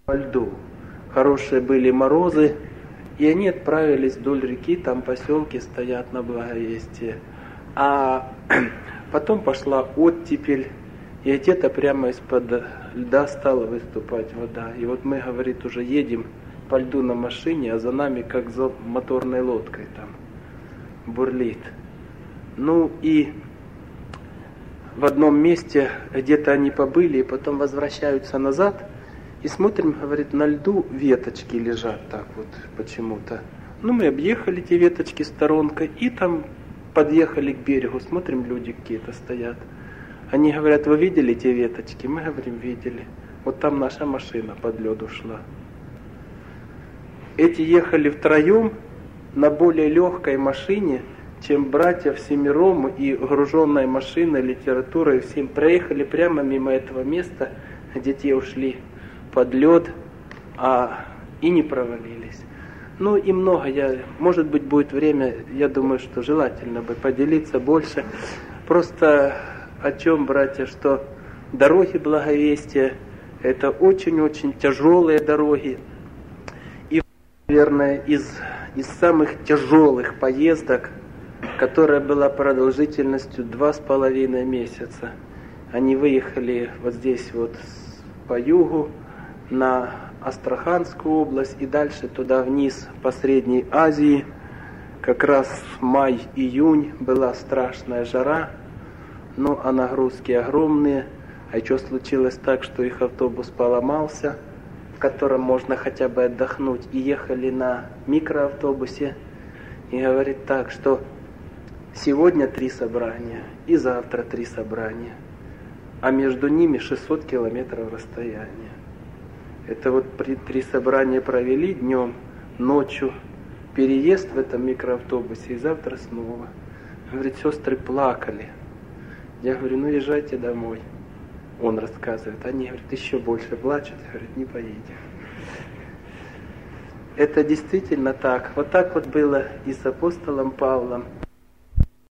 по льду. Хорошие были морозы, и они отправились вдоль реки, там поселки стоят на Благовестие. А потом пошла оттепель, и где-то прямо из-под льда стала выступать вода. И вот мы, говорит, уже едем по льду на машине, а за нами как за моторной лодкой там бурлит. Ну и в одном месте где-то они побыли, и потом возвращаются назад, и смотрим, говорит, на льду веточки лежат так вот почему-то. Ну мы объехали эти веточки сторонкой, и там подъехали к берегу, смотрим, люди какие-то стоят. Они говорят, вы видели те веточки? Мы говорим, видели. Вот там наша машина под лед ушла. Эти ехали втроем на более легкой машине, чем братья всемиром и груженной машиной, литературой, всем проехали прямо мимо этого места, где те ушли под лед, и не провалились. Ну и много, может быть, будет время, я думаю, что желательно бы поделиться больше. Просто о чем, братья, что дороги Благовестия — это очень-очень тяжелые дороги. И, наверное, из самых тяжелых поездок, которая была продолжительностью 2,5 месяца. Они выехали вот здесь вот по югу на Астраханскую область и дальше туда вниз по Средней Азии. Как раз май-июнь была страшная жара, а нагрузки огромные. А еще случилось так, что их автобус поломался, в котором можно хотя бы отдохнуть, и ехали на микроавтобусе. И говорит так, что сегодня 3 собрания и завтра 3 собрания, а между ними 600 километров расстояния. Это вот 3 собрания провели днем, ночью, переезд в этом микроавтобусе и завтра снова. Говорит, сестры плакали. Я говорю, езжайте домой. Он рассказывает, они, говорит, еще больше плачут, говорит, не поедем. Это действительно так. Вот так вот было и с апостолом Павлом.